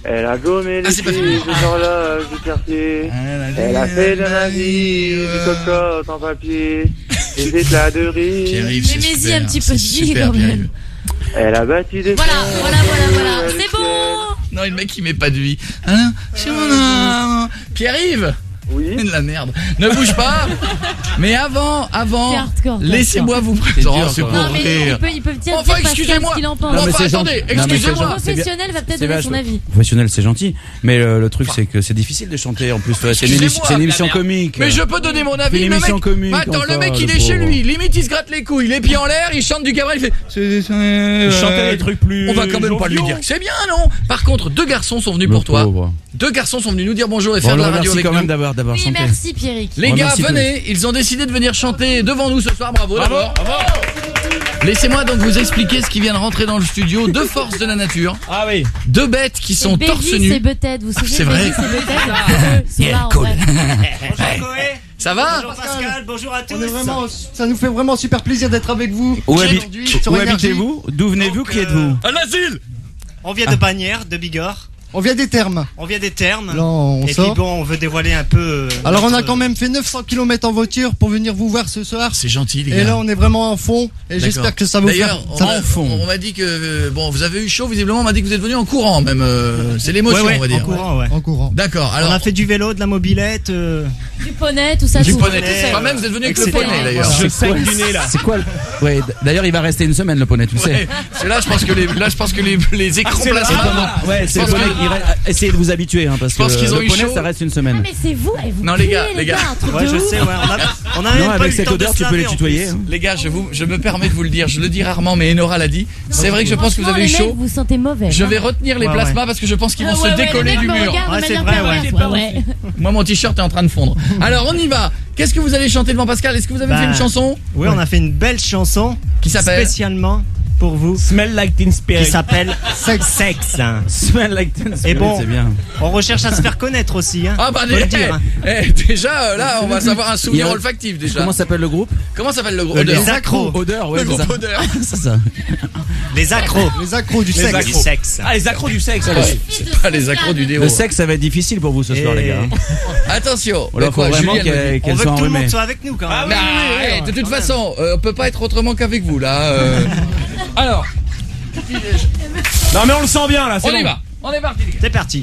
Elle a gommé les c'est pas filles fini. des horloges du quartier. Elle a fait de ma vie des cocottes en papier. Des éclats de rire. Pierre-Yves, c'est Mettez-y super, un petit c'est peu de vie, super, quand même. Pierre-Yves. Elle a bâti des Voilà, chaînes, voilà. elle C'est bon. Non, le mec il met pas de vie. Hein, c'est mon Pierre-Yves. Oui. De la merde. Ne bouge pas. Mais avant, C'est hardcore, laissez-moi vous présenter. C'est pour Non, mais rire. ils peuvent dire Enfin, Pascal excusez-moi. ce qu'il en pense. Non, mais enfin, c'est attendez, gentil. Non, mais c'est excusez-moi. gentil. Professionnel va peut-être donner son avis. Professionnel, c'est gentil, mais le truc c'est que c'est difficile de chanter en plus. C'est une émission comique. Mais je peux donner mon avis. Une Le émission mec, comique, mais attends, le encore, mec il le est chez pauvre. lui. Limite il se gratte les couilles, les pieds en l'air, il chante du Cabrel, il fait. Chanter des trucs plus. On va quand même pas lui dire que c'est bien, non? Par contre, deux garçons sont venus pour toi. Deux garçons sont venus nous dire bonjour et faire de la radio Merci avec quand même nous. d'avoir Oui, chanté. merci Pierrick. Les gars, Remercie venez, ils ont décidé de venir chanter devant nous ce soir, bravo d'abord. Laissez-moi donc vous expliquer ce qui vient de rentrer dans le studio. Deux forces de la nature, Ah oui. deux bêtes qui sont Bévis, torse c'est nu. Butthead, vous vous souvenez c'est vrai. Bévis, c'est Butthead. Ils sont là, en cool. vrai. Bonjour Coé. Ça va? Bonjour Pascal, bonjour à tous. On est vraiment, ça nous fait vraiment super plaisir d'être avec vous. Où aujourd'hui sur Énergie. habitez-vous? D'où venez-vous? Donc, Qui êtes-vous? Un asile. On vient de Bagnères, de Bigorre. On vient des termes. On vient des Termes. Là, on Et sort. puis bon, on veut dévoiler un peu. Alors on a notre- quand même fait 900 km en voiture pour venir vous voir ce soir. C'est gentil les gars. Et là on est vraiment en fond et j'espère que ça va vous faire. D'ailleurs, Ça- on m'a dit que bon, vous avez eu chaud visiblement. On m'a dit que vous êtes venu en courant même. C'est l'émotion, Ouais, on va dire. en courant, ouais. En courant. D'accord. On Alors, a fait du vélo, de la mobilette. Du poney, tout ça. du tout. poney. poney, Enfin, même vous êtes venu avec le etc. poney d'ailleurs. Voilà. Je saigne du nez là. C'est quoi Ouais, d'ailleurs il va rester une semaine le poney, tu le sais. Ouais, c'est là, je pense que les écrans c'est là. plasma. Ouais, c'est Je le pense poney. que- Essayez de vous habituer, hein, parce Je pense que qu'ils ont le eu poney chaud. ça reste une Ah, semaine. mais c'est vous, et vous Non, les puez, gars, un truc Ouais, de je ouf. sais, ouais. On a même Non, pas avec eu le cette temps odeur de tu se peux les laver, en tutoyer. plus. hein. Les gars, je me permets de vous le dire. Je le dis rarement, mais Enora l'a dit. C'est vrai que je pense que vous Franchement, avez eu les mecs, chaud. vous sentez mauvais. Je hein. vais retenir les Ouais, plasmas ouais. parce que je pense qu'ils vont Ah se ouais, ouais, décoller les du mecs me mur. regardent de Ouais, c'est manière vrai, perverse, ouais. ouais. Moi, mon t-shirt est en train de fondre. Alors, on y va. Qu'est-ce que vous allez chanter devant Pascal? Est-ce que vous avez Bah, fait une chanson Oui, on a fait une belle chanson. qui s'appelle Spécialement pour vous. Smell like Teen Qui Spirit. s'appelle Sex. Smell like Teen Et Spirit, bon, c'est bien. on recherche à se faire connaître aussi. Hein. Ah bah Faut le dire, hein. déjà là on va savoir un souvenir Il y a- olfactif déjà. Comment s'appelle le groupe? Comment s'appelle le groupe? Les Odeur. accros. Odeur, ouais, Le c'est groupe ça. Odeur. C'est ça. Les accros. Les accros du Les sexe. accros. Du sexe. Ah, les accros du sexe. Ouais, c'est pas les accros du déo. Le sexe, ça va être difficile pour vous ce soir, Et- les gars. hein. Attention. Alors, faut vraiment Julien me dit. qu'elle On veut soit que tout le monde enrhumée. soit avec nous quand même. Ah Mais arrête, de toute façon, on peut pas être autrement qu'avec vous là. Alors, Non mais on le sent bien là. C'est on y bon. va. On est parti les gars. C'est parti.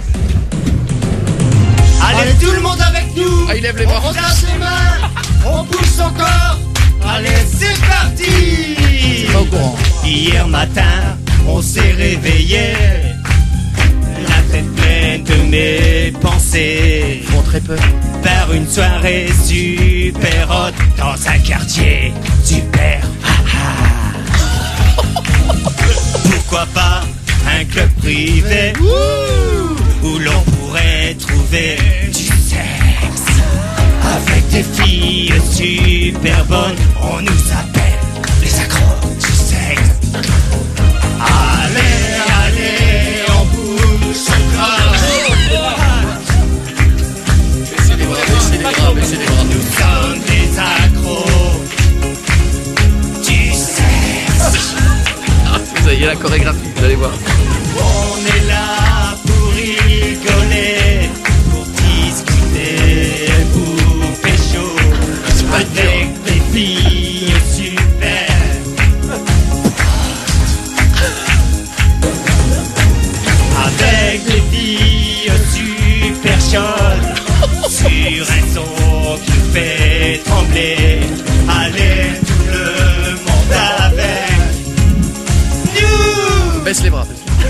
Allez, tout le monde avec nous. Ah, il lève les bras. On tape les mains, on pousse encore. Allez, c'est parti. Pas au courant. Hier matin, on s'est réveillé, la tête pleine de mes pensées, Ils font très peur. par une soirée super hot dans un quartier super. Pourquoi pas un club privé où l'on pourrait trouver du sexe avec des filles super bonnes. On nous appelle les accros du sexe. Allez, allez, on bouge encore. Baissez les bras, baissez les bras, baissez les bras. Nous sommes des accros du sexe. Vous voyez la chorégraphie, vous allez voir. On est là pour rigoler, pour discuter, pour pécho, avec des filles super. Avec des filles super chaudes, sur un son qui nous fait trembler. Allez, tout le monde avec nous. Baisse les bras.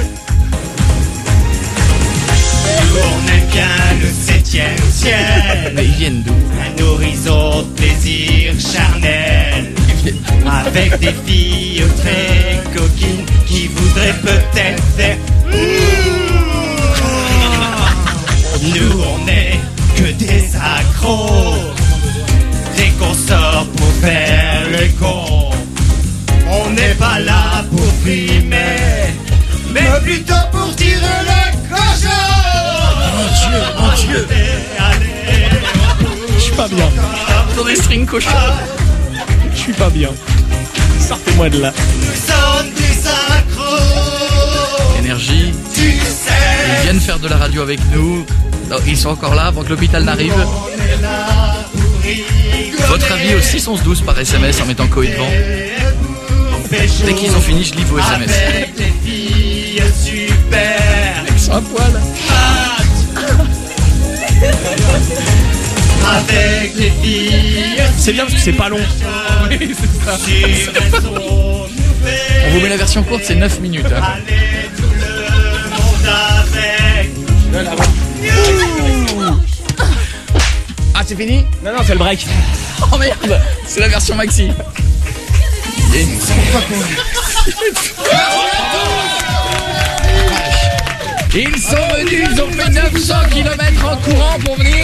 On aime bien le 7e ciel, Mais ils viennent d'où? un horizon de plaisir charnel, avec des filles très coquines qui voudraient peut-être faire. Nous on est que des accros, dès qu'on sort pour faire le con, on n'est pas là pour frimer, mais plutôt pour tirer le cochon. Mon Dieu. Allez, Je suis pas bien. Dans des strings cochons. Je suis pas bien. Sortez-moi de là. nous sommes des accros Énergie. du sexe. faire de la radio avec nous. Non, ils sont encore là avant que l'hôpital n'arrive. Votre avis au 611-12 par SMS en mettant Coé devant. Dès qu'ils ont fini, je lis vos SMS. Avec les filles super. Avec son poil. Avec les filles. C'est bien parce que c'est pas long. Oui, c'est ça. On vous met la version courte, c'est 9 minutes. Hein. Allez tout le monde avec. Ah, c'est fini? Non, c'est le break. Oh merde, c'est la version maxi. Et... Ils sont venus, ils ont fait 900 km en courant pour venir.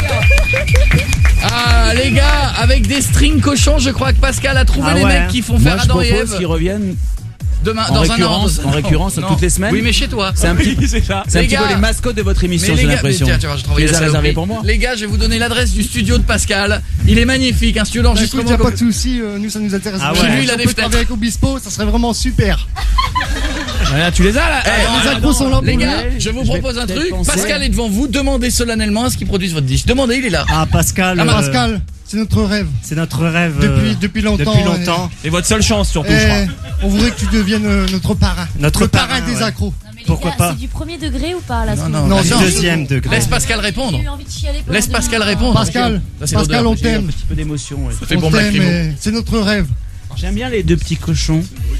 Ah les gars, avec des strings cochons, je crois que Pascal a trouvé les mecs qui font faire Adam et Ève. Qu'ils reviennent Demain, en dans récurrence, un an. en récurrence toutes les semaines. Oui, mais chez toi. C'est un petit, c'est ça. C'est un Les petit gars, peu les mascottes de votre émission, mais j'ai les gars, l'impression. tiens, je Tu les as réservés pour moi. Les gars, je vais vous donner l'adresse du studio de Pascal. Il est magnifique, un studio d'enregistrement. Il n'y a pas de souci, nous ça nous intéresse. Ah vraiment. ouais. Lui, il a Si on des peut fenêtres. travailler avec Obispo, ça serait vraiment super. Voilà, tu les as là. Les accros sont là pour Les nous. gars, je vous propose un peut-être truc. penser. Pascal est devant vous. Demandez solennellement à ce qu'il produise votre disque. Demandez, il est là. Ah Pascal, Pascal, c'est notre rêve. c'est notre rêve Depuis longtemps. depuis longtemps. Et votre seule chance surtout, je crois. On voudrait que tu deviennes notre parrain. Notre le parrain parrain, des ouais. accros. Non, mais les Pourquoi gars, pas c'est du premier degré ou pas là ce que non, vous non, dites non. Deuxième degré. Laisse Pascal répondre. J'ai eu envie de chialer pendant Laisse 2 Pascal minutes. répondre. Pascal, Ça, c'est Pascal, l'odeur. on J'ai eu un t'aime. petit peu d'émotion. Ouais. Ça fait On bon Black t'aime, Limo. mais c'est notre rêve. J'aime bien les deux petits cochons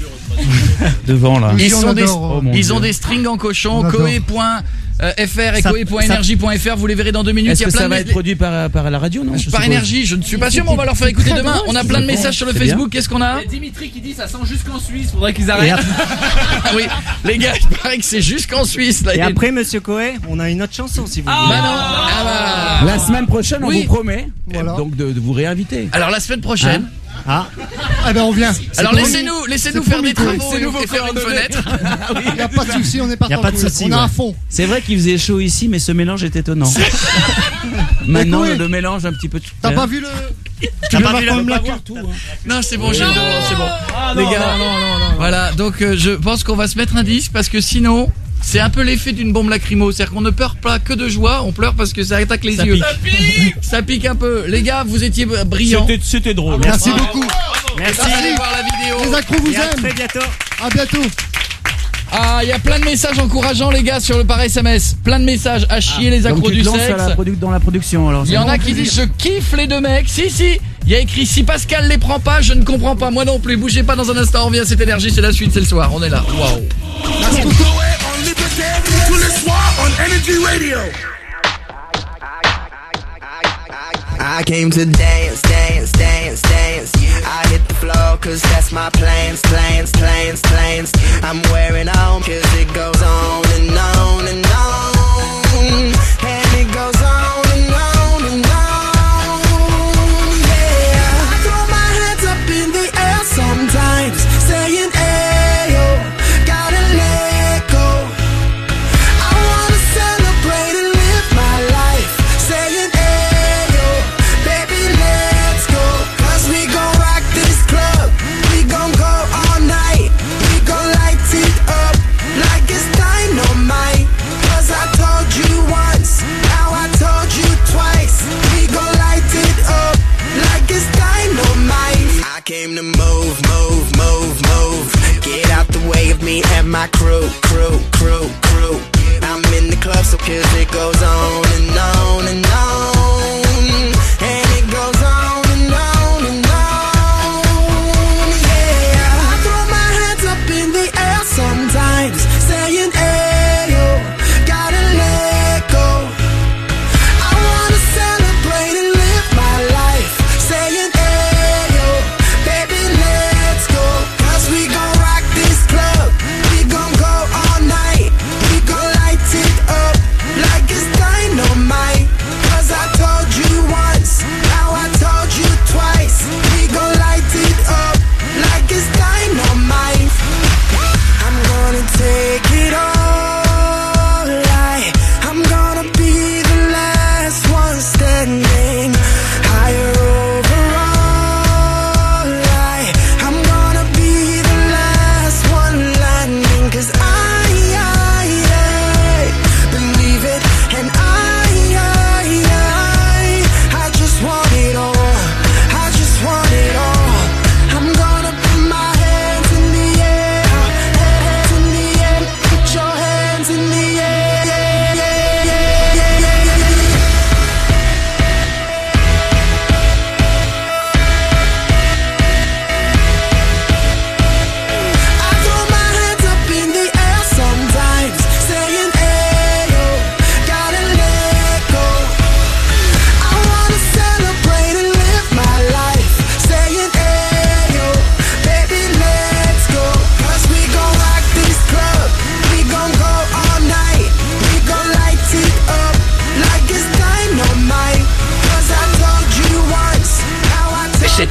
devant là. Ils, on sont des, adore. Oh, mon ils Dieu. ont des strings en cochon. On adore. Coé.fr et Ça- coé.energie.fr. Vous les verrez dans 2 minutes. Est-ce Il y a que plein ça de va être produit par la radio, non? je par suppose. énergie, je ne suis pas sûr, mais on va leur faire écouter Très demain. drôle, On a c'est plein de bien. messages sur le C'est Facebook. Qu'est-ce qu'on a? Dimitri qui dit ça sent jusqu'en Suisse. Faudrait qu'ils Et, arrêtent. ap- Oui, les gars, il paraît que c'est jusqu'en Suisse. Là. et après, monsieur Coé, on a une autre chanson si vous Bah voulez. non. Ah bah. La semaine prochaine, on Oui. vous promet Voilà. donc de vous réinviter. Alors la semaine prochaine. Ah, Ah ben on vient. Alors C'est laissez-nous c'est faire des promis, travaux c'est et faire une fenêtre. Il n'y a pas de souci, on est parti. Y a pas de souci, On est ouais. à fond. C'est vrai qu'il faisait chaud ici, mais ce mélange est étonnant. Maintenant, Mais Coé, le mélange un petit peu. T'as pas vu le. t'as pas vu quand même la le... queue. Non, c'est bon, j'ai le droit, c'est bon. Les non, gars, non. voilà. Donc je pense qu'on va se mettre un disque parce que sinon. C'est un peu l'effet d'une bombe lacrymo, c'est-à-dire qu'on ne pleure pas que de joie, on pleure parce que ça attaque les yeux. Ça pique un peu. Les gars, vous étiez brillants. C'était drôle. Merci beaucoup. Merci. Allez voir la vidéo. Les accros vous Et à aiment. très bientôt. À bientôt. Ah, il y a plein de messages encourageants les gars sur le par SMS. Plein de messages à chier les Donc accros tu du te lances sexe. dans la production alors. Il y en a qui disent je kiffe les deux mecs. Si. Il y a écrit si Pascal les prend pas, je ne comprends pas. Moi non plus. Bougez pas dans un instant. On revient à cette énergie. C'est la suite, c'est le soir. On est là. Waouh. I came to dance, dance, dance, dance. I hit the floor cause that's my plans, plans, plans, plans. I'm wearing on cause it goes on and on and on. And it goes on and on and on. Yeah. I throw my hands up in the air sometimes, saying ayo, gotta let go. I wanna celebrate and live my life, saying ayo, baby let's go. Cause we gon' rock this club, we gon' go all night, we gon' light it up like it's dynamite. Cause I told you once, now I told you twice, we gon' light it up like it's dynamite. I came to move, move, move, move. Get out the way of me and my crew, crew, crew, crew. I'm in the club so cause it goes on and on and on. And it goes on and on and on. Yeah. I throw my hands up in the air sometimes, saying ayo, gotta let go. I wanna celebrate and live my life, saying ayo, baby let's go. Cause we gon' rock this club, we gon' go all night, we gon' light it up like it's dynamite.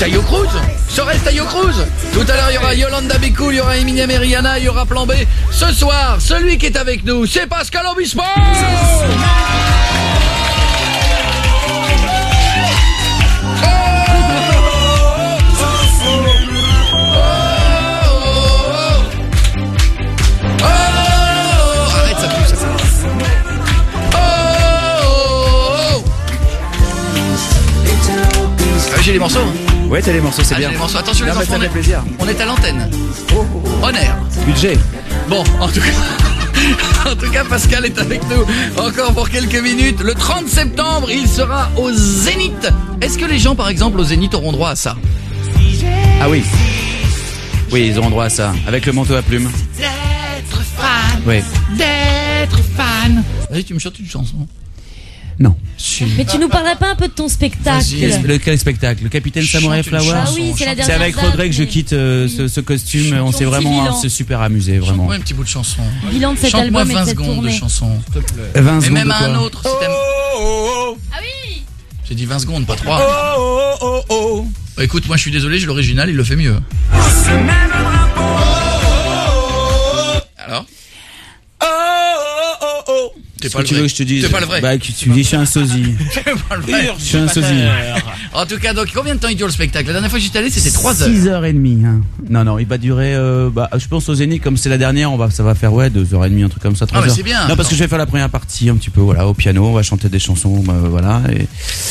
Tayo Cruz. Serait Tayo Cruz. Tout à l'heure, il y aura Yolanda Be Cool, il y aura Eminem et Rihanna, il y aura Plan B. Ce soir, celui qui est avec nous, c'est Pascal Obispo. J'ai les morceaux. Ouais, t'as les morceaux, c'est bien. Les morceaux. Attention, les non, enfants, ça fait plaisir. On est à l'antenne. On air. Budget. Bon, en tout cas, Pascal est avec nous encore pour quelques minutes. Le 30 septembre, il sera au Zénith. Est-ce que les gens, par exemple, au Zénith auront droit à ça? Ah oui. Oui, ils auront droit à ça. Avec le manteau à plumes. D'être fan. Oui. D'être fan. Vas-y, tu me chantes une chanson. Non. Mais tu nous parlerais pas un peu de ton spectacle? Quel spectacle? Le Capitaine Samurai Flower? Ah oui, c'est la dernière. C'est avec Rodrigue que je quitte ce costume. On s'est vraiment super amusé, vraiment. Chante-moi un petit bout de chanson. Bilan de cet album et de cette tournée. 20 secondes de chanson. 20 et secondes même de quoi? un autre. Ah oui. J'ai dit 20 secondes, pas 3. Bah, écoute, moi je suis désolé, j'ai l'original, il le fait mieux. Alors? T'es pas le vrai. Tu veux que je te dise? T'es pas le vrai. Bah, tu dis, je suis un sosie. T'es pas le vrai. Je suis un sosie. En tout cas, donc, combien de temps il dure le spectacle? La dernière fois que j'étais allé, c'était 3 heures. 6h30, hein. Non, il va durer, je pense au Zénith, comme c'est la dernière, ça va faire, 2h30, un truc comme ça, 3 heures. Ah, mais c'est bien. Non, parce que je vais faire la première partie, un petit peu, voilà, au piano, on va chanter des chansons, voilà, et,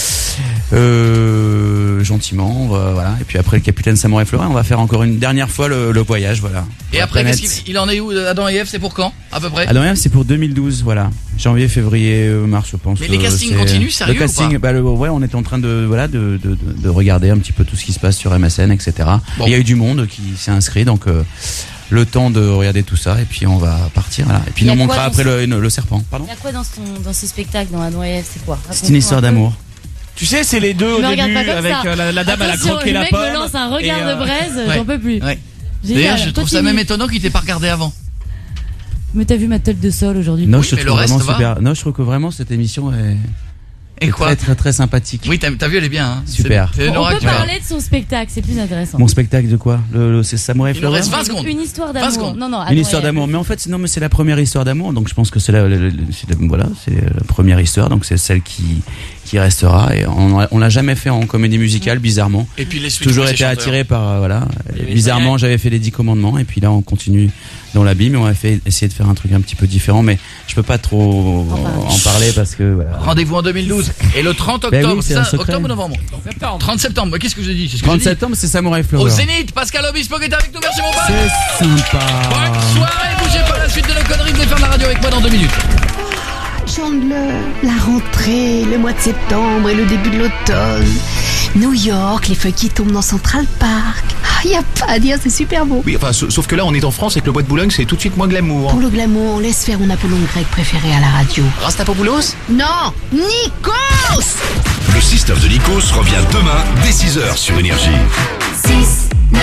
gentiment, voilà. Et puis après le Capitaine Samurai Flower, on va faire encore une dernière fois le voyage, voilà. Et après, qu'est-ce qu'il en est où, Adam et Ève, c'est pour quand, à peu près? Adam et Ève, c'est pour 2012, voilà. Janvier, février, mars, je pense. Mais les castings continuent, sérieux? Le casting, ouais, on est en train de regarder un petit peu tout ce qui se passe sur MSN, etc. Bon. Il y a eu du monde qui s'est inscrit, donc le temps de regarder tout ça, et puis on va partir, voilà. Et puis on montrera après le serpent. Pardon? Il y a quoi dans ce spectacle, dans Adam et Ève, c'est quoi? C'est une histoire d'amour. Tu sais, c'est les deux au début avec la dame à la croquer la pomme. Le mec me lance un regard de braise, j'en peux plus. Ouais. D'ailleurs, je trouve ça même étonnant qu'il t'ait pas regardé avant. Mais t'as vu ma tête de sol aujourd'hui? Non, je trouve vraiment super. Non, je trouve que vraiment cette émission est très, très, très sympathique. Oui, t'as vu, elle est bien, hein. Super. On peut parler de son spectacle, c'est plus intéressant. Mon spectacle de quoi? C'est Samurai Flower? Il nous reste 20 secondes. Une histoire d'amour. Non, une histoire d'amour. Mais en fait, c'est la première histoire d'amour, donc je pense que c'est la première histoire, donc c'est celle qui restera, et on l'a jamais fait en comédie musicale, bizarrement. Et puis les suites, toujours été attiré par, voilà. Bizarrement, j'avais fait les 10 commandements, et puis là, on continue dans l'habit, mais on va essayer de faire un truc un petit peu différent, mais je peux pas trop en parler parce que, voilà. Rendez-vous en 2012. Et le 30 octobre, c'est octobre ou novembre? 30 septembre. Qu'est-ce que j'ai dit? 30 septembre, c'est Samurai Flower. Au Zénith, Pascal Obispo qui est avec nous. Merci mon pote. C'est sympa. Bonne soirée, bougez pas, la suite de nos conneries, venez faire de la radio avec moi dans 2 minutes. Chandler, la rentrée, le mois de septembre et le début de l'automne. New York, les feuilles qui tombent dans Central Park. Ah, y a pas à dire, c'est super beau. Oui, enfin, sauf que là, on est en France et que le bois de Boulogne, c'est tout de suite moins glamour. Pour le glamour, on laisse faire mon Apollon grec préféré à la radio. Rastapopoulos? Non, Nikos. Le Système de Nikos revient demain dès 6h sur Énergie. 6, 9,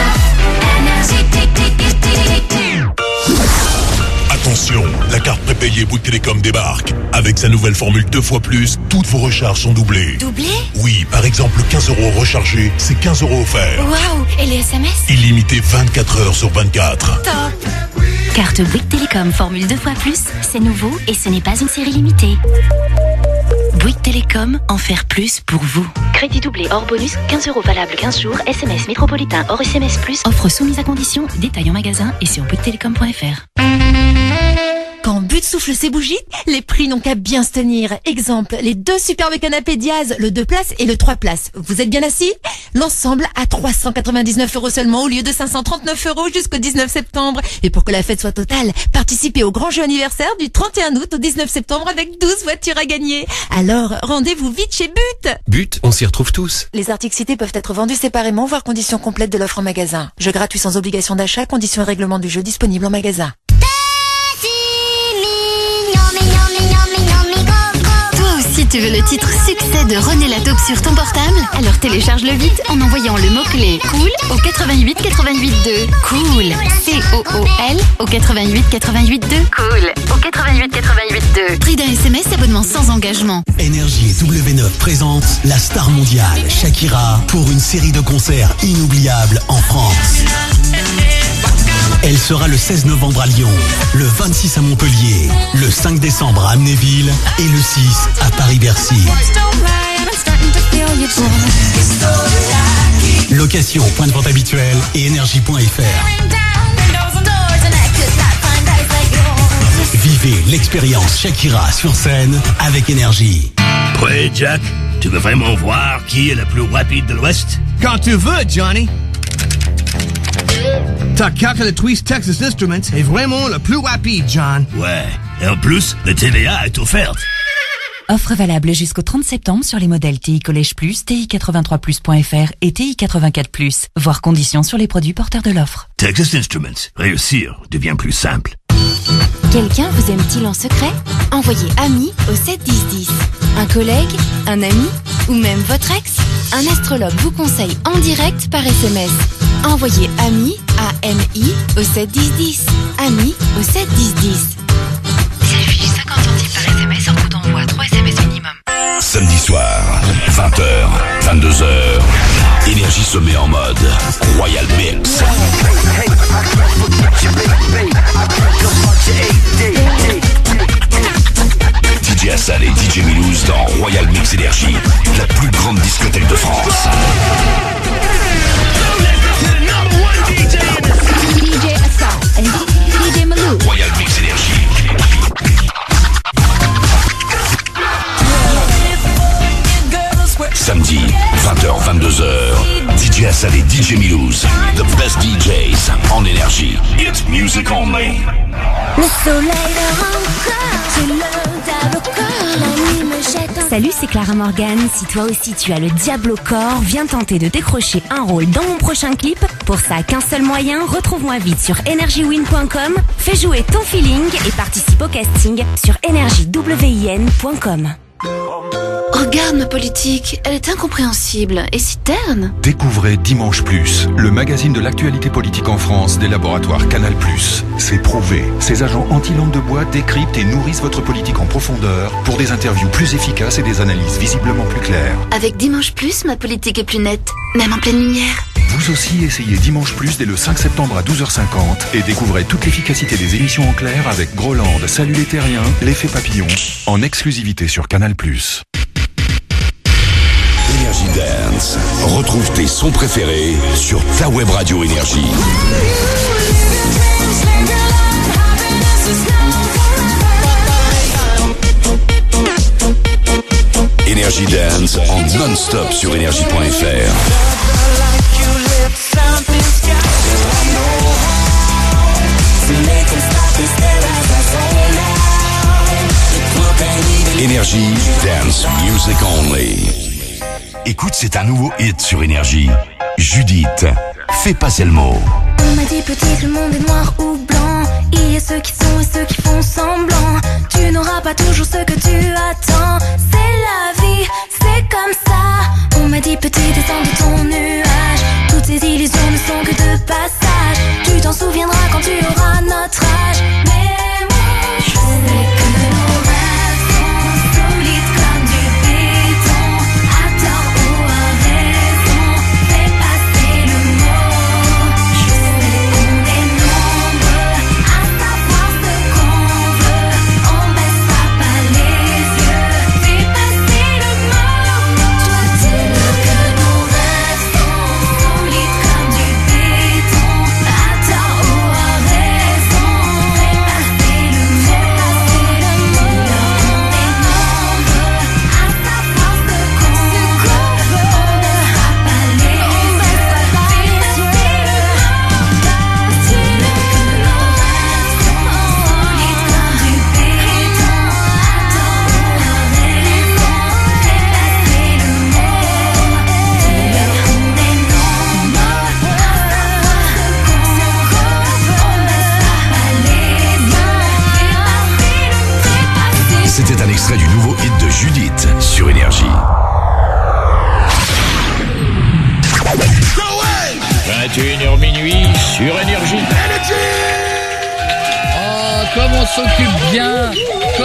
Énergie. Attention, la carte prépayée Bouygues Télécom débarque. Avec sa nouvelle formule 2 fois plus, toutes vos recharges sont doublées. Doublé? Oui, par exemple 15 € rechargés, c'est 15 € offerts. Waouh, et les SMS? Illimité 24 heures sur 24. Top. Carte Bouygues Télécom formule 2 fois plus, c'est nouveau et ce n'est pas une série limitée. Bouygues Télécom, en faire plus pour vous. Crédit doublé hors bonus, 15 € valable 15 jours, SMS métropolitain hors SMS+, offre soumise à condition, détail en magasin et sur bouyguestelecom.fr. Quand But souffle ses bougies, les prix n'ont qu'à bien se tenir. Exemple, les 2 superbes canapés Diaz, le 2 places et le 3 places. Vous êtes bien assis? L'ensemble à 399 € seulement au lieu de 539 € jusqu'au 19 septembre. Et pour que la fête soit totale, participez au grand jeu anniversaire du 31 août au 19 septembre avec 12 voitures à gagner. Alors, rendez-vous vite chez But. But, on s'y retrouve tous. Les articles cités peuvent être vendus séparément, voire conditions complètes de l'offre en magasin. Jeu gratuit sans obligation d'achat, conditions et règlements du jeu disponibles en magasin. Tu veux le titre succès de René Lataupe sur ton portable? Alors télécharge-le vite en envoyant le mot-clé cool au 88 88 2. Cool. C-O-O-L au 88 88 2. Cool. Au 88 88 2. Prix d'un SMS, abonnement sans engagement. Énergie et W9 présente la star mondiale Shakira pour une série de concerts inoubliables en France. Elle sera le 16 novembre à Lyon, le 26 à Montpellier, le 5 décembre à Amnéville et le 6 à Paris-Bercy. Location, point de vente habituel et énergie.fr. Vivez l'expérience Shakira sur scène avec Énergie. Ouais, Jack, tu veux vraiment voir qui est le plus rapide de l'Ouest? Quand tu veux, Johnny. Ta calculatrice Texas Instruments est vraiment le plus rapide, John. Ouais, et en plus, le TVA est offerte. Offre valable jusqu'au 30 septembre sur les modèles TI Collège Plus, TI83plus.fr et TI84+. Voir conditions sur les produits porteurs de l'offre. Texas Instruments. Réussir devient plus simple. Quelqu'un vous aime-t-il en secret? Envoyez ami au 7 10 10. Un collègue, un ami ou même votre ex? Un astrologue vous conseille en direct par SMS. Envoyez ami A-M-I au 7 10 10. Ami au 7 10 10. S'affiche 50 centimes par SMS en coût d'envoi, 3 SMS minimum. Samedi soir, 20h, 22h, Énergie se met en mode Royal Mix. DJ Assal et DJ Milouz dans Royal Mix Énergie, la plus grande discothèque de France. DJ Assal et DJ Milouz. Royal Mix Énergie. Samedi, 20h, 22h, DJ Assal et DJ Milouz, the best DJs en énergie. It's music only. Le soleil encore, j'ai le diable au corps, la nuit me jette. Salut, c'est Clara Morgan. Si toi aussi tu as le diable au corps, viens tenter de décrocher un rôle dans mon prochain clip. Pour ça, qu'un seul moyen, retrouve-moi vite sur energywin.com, fais jouer ton feeling et participe au casting sur energywin.com. Regarde ma politique, elle est incompréhensible et si terne. Découvrez Dimanche Plus, le magazine de l'actualité politique en France des laboratoires Canal+. C'est prouvé. Ces agents anti-langue de bois décryptent et nourrissent votre politique en profondeur pour des interviews plus efficaces et des analyses visiblement plus claires. Avec Dimanche Plus, ma politique est plus nette, même en pleine lumière. Vous aussi essayez Dimanche Plus dès le 5 septembre à 12h50 et découvrez toute l'efficacité des émissions en clair avec Groland, Salut les Terriens, L'Effet Papillon, en exclusivité sur Canal+. Énergie Dance. Retrouve tes sons préférés sur ta web radio Énergie. Énergie Dance en non-stop sur énergie.fr. Énergie Dance Music Only. Écoute, c'est un nouveau hit sur Énergie. Judith, fais passer le mot. On m'a dit petit que le monde est noir ou blanc. Il y a ceux qui sont et ceux qui font semblant. Tu n'auras pas toujours ce que tu attends. C'est la vie, c'est comme ça. On m'a dit petit descends de ton nuage. Toutes ces illusions ne sont que de passage. Tu t'en souviendras quand tu auras notre âge. Mais moi je sais que nos rêves sont solides comme du béton. À tort ou à raison, fais passer le mot. Je sais qu'on est nombreux à savoir ce qu'on veut. On baissera pas les yeux, fais extrait du nouveau hit de Judith sur Énergie. 21h minuit sur Énergie. Oh, comme on s'occupe bien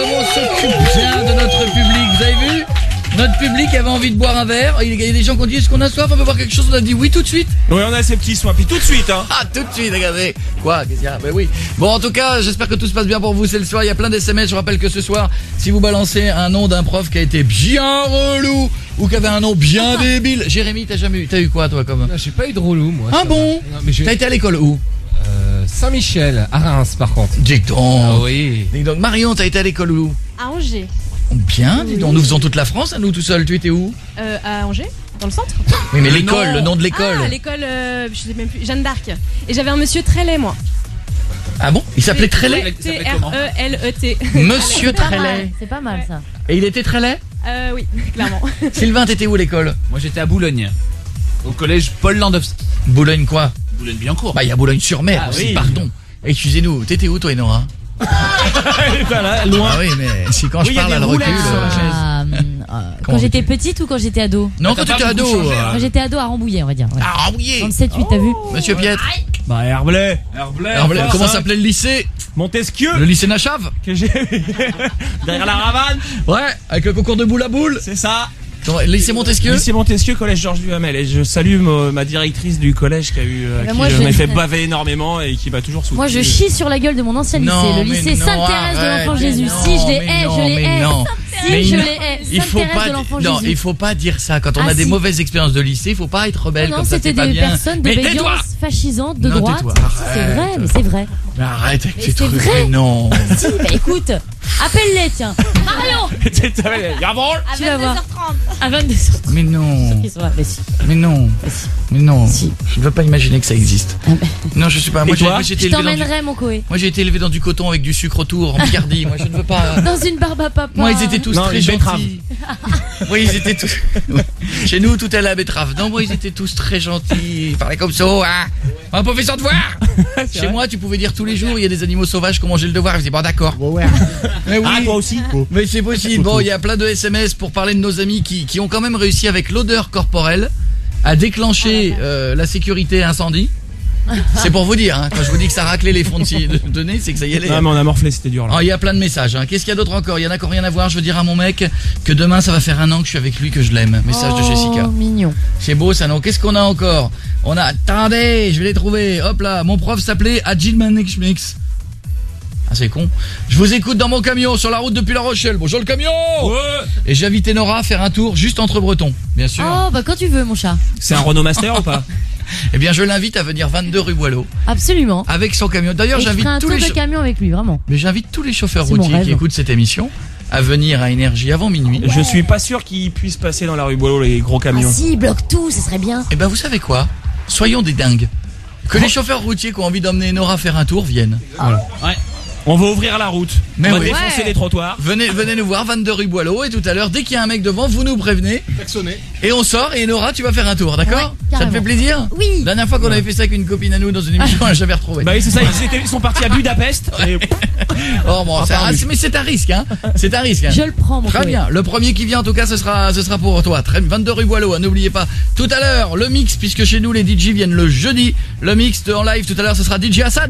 de notre public. Vous avez vu ? Notre public avait envie de boire un verre. Il y a des gens qui ont dit est-ce qu'on a soif, on peut boire quelque chose. On a dit oui tout de suite. Oui, on a ces petits soins. Puis tout de suite, hein. Ah, tout de suite, regardez. Quoi, qu'est-ce qu'il y a? Ben oui. Bon, en tout cas, j'espère que tout se passe bien pour vous. C'est le soir, il y a plein d'SMS. Je rappelle que ce soir, si vous balancez un nom d'un prof qui a été bien relou ou qui avait un nom bien débile. Jérémy, t'as eu quoi toi comme? J'ai pas eu de relou moi. Ah bon? T'as été à l'école où? Saint-Michel, à Reims par contre. Dis donc. Ah oui. Dis donc. Marion, t'as été à l'école où? À Angers. Bien, dis donc. Nous faisons toute la France, à nous tout seuls. Tu étais où? À Angers, dans le centre. Oui, mais l'école, le nom de l'école. Ah, l'école, je sais même plus, Jeanne d'Arc. Et j'avais un monsieur très laid, moi. Ah bon? Il s'appelait Trellet? T-R-E-L-E-T. Monsieur Trellet. C'est pas mal ça. Et il était très laid? Oui, clairement. Sylvain, t'étais où à l'école? Moi j'étais à Boulogne. Au collège Paul Landowski. Boulogne quoi? Boulogne-Billancourt. Bah il y a Boulogne-sur-Mer aussi, pardon. Excusez-nous, t'étais où toi et Nora? Loin. Ah oui, mais si quand je parle à le recul. Quand j'étais petite ou quand j'étais ado? Non, quand t'étais ado. Quand j'étais ado à Rambouillet, on va dire. Ouais. À Rambouillet. 37-8, t'as vu? Monsieur Piètre. Bah Herblay. Comment s'appelait le lycée? Montesquieu. Le lycée Nachave. Que j'ai derrière la Ravane. Ouais, avec le concours de boule à boule. C'est ça. Lycée Montesquieu. Lycée Montesquieu, collège Georges Duhamel. Et je salue ma directrice du collège qui a eu, qui m'a fait baver énormément et qui m'a toujours soutenu. Moi je chie sur la gueule de mon ancien lycée, le lycée Sainte-Thérèse de l'Enfant Jésus. Si je les hais, je les hais. Si je les hais. Sainte-Thérèse de l'Enfant Jésus. Non, il faut pas dire ça. Quand on a des mauvaises expériences de lycée, il faut pas être rebelle comme ça. Non, c'était des personnes d'obédience fascisante de droite. C'est vrai, mais c'est vrai. Mais arrête avec tes trucs. Non. Si, bah écoute, appelle-les, tiens. Marion. Tu vas voir. À 22h30. Mais non. Mais non. Mais non. Si. Je ne veux pas imaginer que ça existe. Non, je suis pas. Moi, je t'emmènerai, mon coé. Moi, j'ai été élevé dans du coton avec du sucre autour en Picardie. Moi, je ne veux pas. Dans une barbe à papa. Moi, ils étaient tous très gentils. Oui, ils étaient tous. Chez nous, tout est à la betterave. Non, moi, ils étaient tous très gentils. Ils parlaient comme ça, hein. Un professeur de devoir. Chez moi, tu pouvais dire tous les jours, il y a des animaux sauvages, comment j'ai le devoir. Je disais, bon, d'accord. Mais oui. Ah, toi aussi. Mais c'est possible. Bon, il y a plein de SMS pour parler de nos amis qui ont quand même réussi avec l'odeur corporelle à déclencher la sécurité incendie. C'est pour vous dire, hein, quand je vous dis que ça raclait les fonds de nez, c'est que ça y allait. Non, mais on a morflé, c'était dur là. Il y a plein de messages. Hein. Qu'est-ce qu'il y a d'autre encore? Il y en a qui n'ont rien à voir. Je veux dire à mon mec que demain ça va faire 1 an que je suis avec lui, que je l'aime. Message de Jessica. Mignon. C'est beau ça, non? Qu'est-ce qu'on a encore? On a. Attendez, je vais les trouver. Hop là, mon prof s'appelait Adjil Manekshmix. Ah c'est con. Je vous écoute dans mon camion sur la route depuis La Rochelle. Bonjour le camion. Ouais. Et j'ai invité Nora à faire un tour juste entre Bretons, bien sûr. Oh bah quand tu veux mon chat. C'est un Renault Master ou pas? Eh bien je l'invite à venir 22 rue Boileau. Absolument. Avec son camion. D'ailleurs j'invite tous les camions avec lui vraiment. Mais j'invite tous les chauffeurs routiers qui écoutent cette émission à venir à Énergie avant minuit. Ouais. Je suis pas sûr qu'ils puissent passer dans la rue Boileau les gros camions. Ah si, ils bloquent tout, ça serait bien. Eh ben vous savez quoi? Soyons des dingues. Que les chauffeurs routiers qui ont envie d'emmener Nora faire un tour viennent. Voilà. Ouais. On va ouvrir la route. On va défoncer les trottoirs. Venez nous voir, 22 rue Boileau. Et tout à l'heure, dès qu'il y a un mec devant, vous nous prévenez. Et on sort et Nora, tu vas faire un tour, d'accord? Ça te fait plaisir? Oui. La dernière fois qu'on avait fait ça avec une copine à nous dans une émission, on l'a jamais retrouvé. Bah oui, c'est ça, ils sont partis à Budapest. Et... Oh bon, mais c'est un risque, hein. C'est un risque. Hein. Je le prends, mon Très bien. Le premier qui vient, en tout cas, ce sera pour toi. 22 rue Boileau, hein, n'oubliez pas. Tout à l'heure, le mix, puisque chez nous, les DJ viennent le jeudi. Le mix en live, tout à l'heure, ce sera DJ Assad.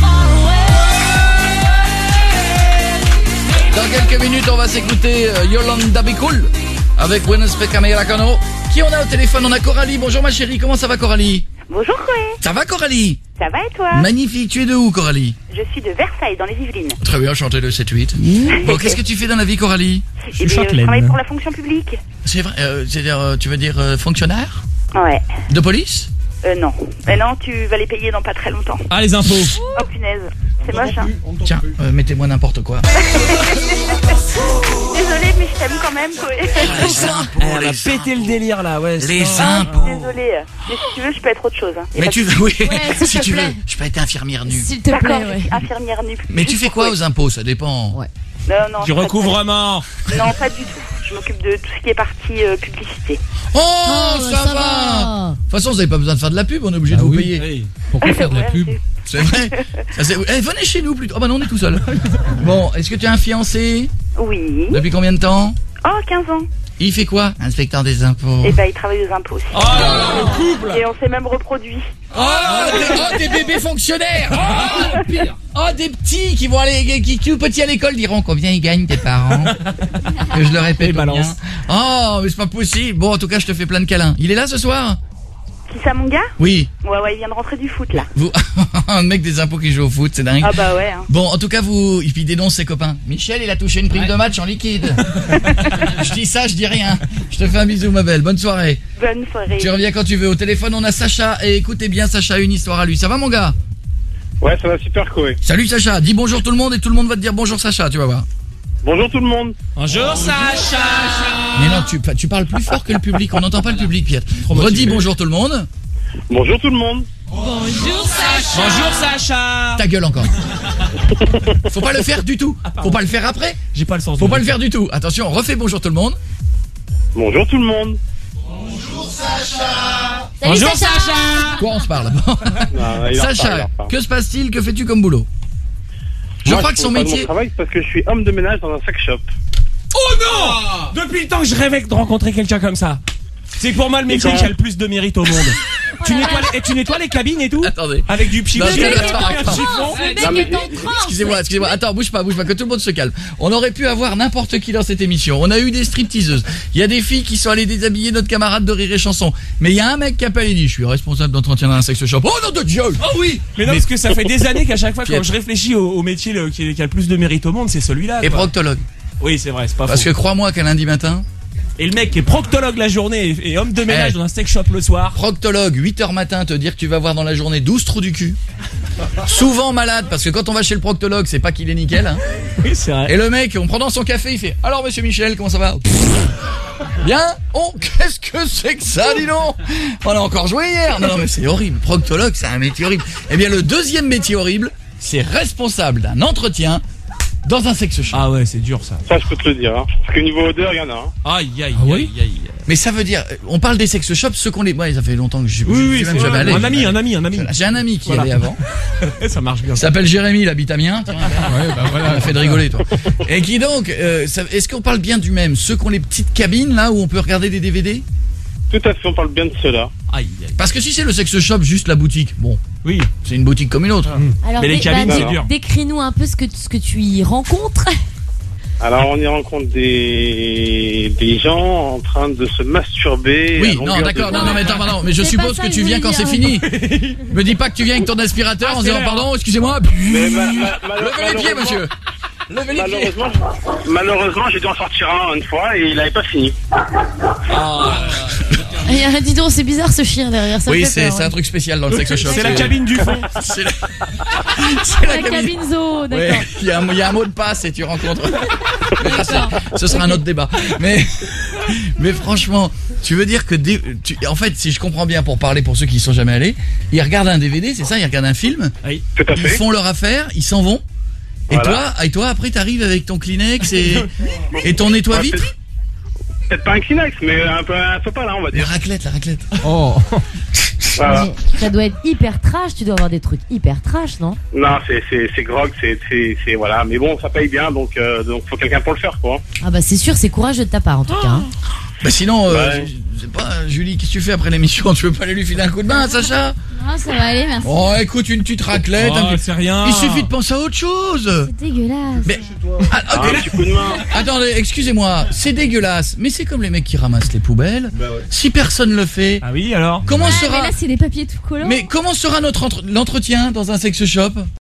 Dans quelques minutes, on va s'écouter Yolanda Bikoul avec Buenos Pecamera Cano. Qui on a au téléphone? On a Coralie. Bonjour ma chérie, comment ça va Coralie? Bonjour Chloé. Ça va Coralie? Ça va et toi? Magnifique, tu es de où Coralie? Je suis de Versailles dans les Yvelines. Très bien, chanté de 7-8. Bon, qu'est-ce que tu fais dans la vie Coralie? Je travaille pour la fonction publique. C'est vrai, c'est-à-dire, tu veux dire fonctionnaire? Ouais. De police? Non. Non, tu vas les payer dans pas très longtemps. Ah, les impôts. Oh punaise, c'est moche hein. Tiens, mettez-moi n'importe quoi. Désolée, mais je t'aime quand même, Chloé. Les impôts, elle a pété le délire là, ouais. Les impôts. Désolée, mais si tu veux, je peux être autre chose. Hein. Mais tu veux, oui. Si tu veux, je peux être infirmière nue. S'il te plaît, ouais. Infirmière nue. Mais tu fais quoi aux impôts? Ça dépend. Ouais. Non. Du recouvrement. Non, pas du tout. Je m'occupe de tout ce qui est partie publicité. Oh, ça va. De toute façon, vous n'avez pas besoin de faire de la pub, on est obligé de vous payer. Oui. Pourquoi faire de la pub? C'est vrai. Venez chez nous plutôt. Oh bah non, on est tout seul. Bon, est-ce que tu as un fiancé? Oui. Depuis combien de temps? Oh, 15 ans. Il fait quoi? Inspecteur des impôts. Et bah, il travaille aux impôts aussi. Oh là là, le couple. Et on s'est même reproduit. Des bébés fonctionnaires. Oh, des petits qui vont aller, qui tout petits à l'école diront combien ils gagnent tes parents. Que je le répète bien. Oh, mais c'est pas possible. Bon, en tout cas, je te fais plein de câlins. Il est là ce soir? Qui ça, mon gars? Oui. Ouais, il vient de rentrer du foot, là. Un mec des impôts qui joue au foot, c'est dingue. Ah bah ouais. Hein. Bon, en tout cas, il dénonce ses copains. Michel, il a touché une prime de match en liquide. Je dis ça, je dis rien. Je te fais un bisou, ma belle. Bonne soirée. Bonne soirée. Tu reviens quand tu veux. Au téléphone, on a Sacha. Et écoutez bien, Sacha a une histoire à lui. Ça va, mon gars? Ouais, ça va super, Koé. Salut, Sacha. Dis bonjour tout le monde et tout le monde va te dire bonjour, Sacha. Tu vas voir. Bonjour tout le monde. Bonjour Sacha. Mais non, tu parles plus fort que le public. On n'entend pas le public, Pierre. Redis bonjour tout le monde. Bonjour tout le monde. Bonjour Sacha. Bonjour Sacha. Ta gueule encore. Faut pas le faire du tout. Faut pas le faire après. J'ai pas le sens. Faut pas le faire du tout. Attention, on refait bonjour tout le monde. Bonjour tout le monde. Bonjour Sacha. Bonjour Sacha. Quoi on se parle? Sacha, que se passe-t-il? Que fais-tu comme boulot? Je crois que son métier. Je travaille parce que je suis homme de ménage dans un sex shop. Oh non! Depuis le temps que je rêvais de rencontrer quelqu'un comme ça. C'est pour moi le métier qui a le plus de mérite au monde. Tu nettoies les cabines et tout? Attendez. Avec du chiffon. Excusez-moi. Attends, bouge pas, que tout le monde se calme. On aurait pu avoir n'importe qui dans cette émission. On a eu des stripteaseuses. Il y a des filles qui sont allées déshabiller notre camarade de Rire et Chanson. Mais il y a un mec qui appelle et dit, je suis responsable d'entretien dans un sex shop. Oh non de Dieu! Oh oui! Mais non, parce que ça fait des années qu'à chaque fois quand je réfléchis au métier qui a le plus de mérite au monde, c'est celui-là. Et proctologue. Oui, c'est vrai, c'est pas faux. Parce que crois-moi qu'un lundi matin. Et le mec qui est proctologue la journée et homme de ménage dans un sex shop le soir. Proctologue, 8h matin, te dire que tu vas voir dans la journée 12 trous du cul. Souvent malade, parce que quand on va chez le proctologue, c'est pas qu'il est nickel. Hein. Oui, c'est vrai. Et le mec, en prenant son café, il fait « Alors, monsieur Michel, comment ça va ?» Bien? Oh, qu'est-ce que c'est que ça, dis donc? On a encore joué hier. Non, mais c'est horrible. Proctologue, c'est un métier horrible. Eh bien, le deuxième métier horrible, c'est responsable d'un entretien dans un sex shop. Ah ouais, c'est dur ça. Ça, je peux te le dire. Hein. Parce que niveau odeur, il y en a. Hein. Aïe. Mais ça veut dire, on parle des sex shops, ceux qu'on les... Ouais, ça fait longtemps que je suis même jamais allé. Un ami. J'ai un ami qui y allait avant. Ça marche bien. Il s'appelle Jérémy, il habite Amiens. Ouais, bah voilà. On a fait de rigoler, toi. Et qui donc, est-ce qu'on parle bien du même? Ceux qui ont les petites cabines, là, où on peut regarder des DVD? Tout à fait, on parle bien de cela. Aïe. Parce que si c'est le sex shop, juste la boutique, bon, oui, c'est une boutique comme une autre. Alors, mais les cabines, c'est dur. Décris-nous un peu ce que tu y rencontres. Alors, on y rencontre des gens en train de se masturber. Oui, non, d'accord, non, mais attends, non, mais je suppose que tu viens quand c'est fini. Me dis pas que tu viens avec ton aspirateur en disant pardon, excusez-moi. Levez les pieds, monsieur. Malheureusement, j'ai dû en sortir un une fois et il n'avait pas fini. Dis donc, c'est bizarre ce chien derrière. Ça oui, c'est un truc spécial dans le sex shop. C'est la cabine du fond. C'est la cabine zoo, d'accord. Ouais, il y a un mot de passe et tu rencontres. Ce sera un autre débat. Mais franchement, tu veux dire que en fait, si je comprends bien, pour parler pour ceux qui y sont jamais allés, ils regardent un DVD, c'est ça, ils regardent un film. Oui. Tout à fait. Ils font leur affaire, ils s'en vont. Voilà. Et toi, après, t'arrives avec ton Kleenex et ton nettoie-vitre. Peut-être pas un Kleenex, mais un peu un sopa là, on va dire. La raclette. Oh. Voilà. Ça doit être hyper trash, tu dois avoir des trucs hyper trash, non? Non, c'est grog, c'est voilà, mais bon, ça paye bien, donc faut quelqu'un pour le faire, quoi. Ah bah c'est sûr, c'est courageux de ta part en tout cas. Hein. Bah sinon, je sais pas, Julie, qu'est-ce que tu fais après l'émission? Tu veux pas aller lui filer un coup de main, Sacha? Non, ça va aller, merci. Oh, écoute, une petite raclette. C'est rien. Il suffit de penser à autre chose. C'est dégueulasse. Mais Un petit coup de main. Attendez, excusez-moi, c'est dégueulasse, mais c'est comme les mecs qui ramassent les poubelles. Bah ouais. Si personne le fait. Ah oui, alors? Comment sera? Mais là, c'est des papiers tout collants. Mais comment sera l'entretien dans un sex shop?